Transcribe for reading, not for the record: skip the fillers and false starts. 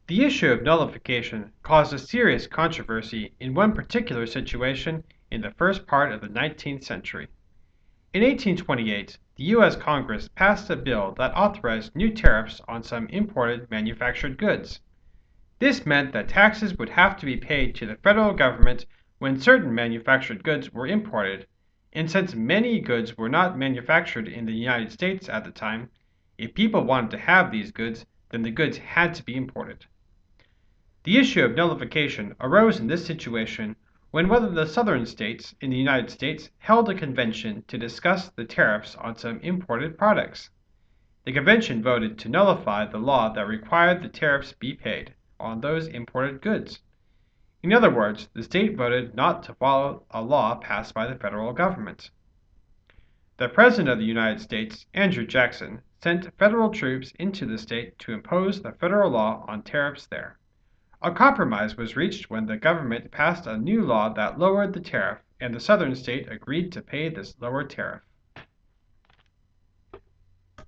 The issue of nullification caused a serious controversy in one particular situation in the first part of the 19th century. In 1828, the U.S. Congress passed a bill that authorized new tariffs on some imported manufactured goods. This meant that taxes would have to be paid to the federal government when certain manufactured goods were imported, and since many goods were not manufactured in the United States at the time, if people wanted to have these goods, then the goods had to be imported. The issue of nullification arose in this situation when one of the southern states in the United States held a convention to discuss the tariffs on some imported products. The convention voted to nullify the law that required the tariffs be paid on those imported goods. In other words, the state voted not to follow a law passed by the federal government. The President of the United States, Andrew Jackson, sent federal troops into the state to impose the federal law on tariffs there. A compromise was reached when the government passed a new law that lowered the tariff, and the southern state agreed to pay this lower tariff.